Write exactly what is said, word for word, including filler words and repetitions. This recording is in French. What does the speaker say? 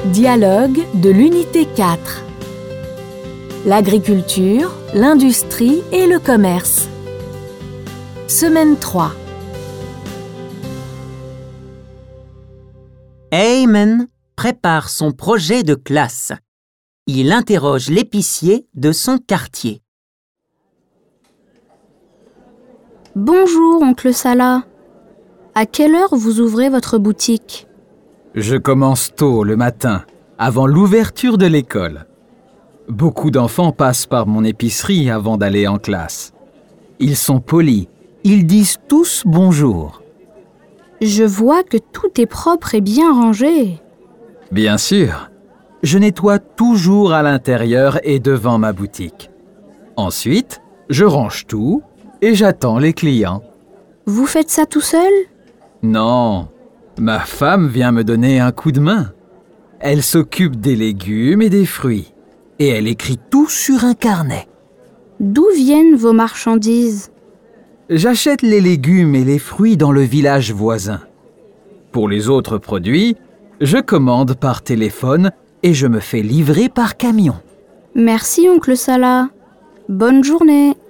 Dialogue de l'unité quatre. L'agriculture, l'industrie et le commerce. Semaine trois. Ayman prépare son projet de classe. Il interroge l'épicier de son quartier. Bonjour, oncle Salah. À quelle heure vous ouvrez votre boutique? Je commence tôt le matin, avant l'ouverture de l'école. Beaucoup d'enfants passent par mon épicerie avant d'aller en classe. Ils sont polis, ils disent tous bonjour. Je vois que tout est propre et bien rangé. Bien sûr, je nettoie toujours à l'intérieur et devant ma boutique. Ensuite, je range tout et j'attends les clients. Vous faites ça tout seul? Non, ma femme vient me donner un coup de main. Elle s'occupe des légumes et des fruits. Et elle écrit tout sur un carnet. D'où viennent vos marchandises? J'achète les légumes et les fruits dans le village voisin. Pour les autres produits, je commande par téléphone et je me fais livrer par camion. Merci, oncle Salah. Bonne journée.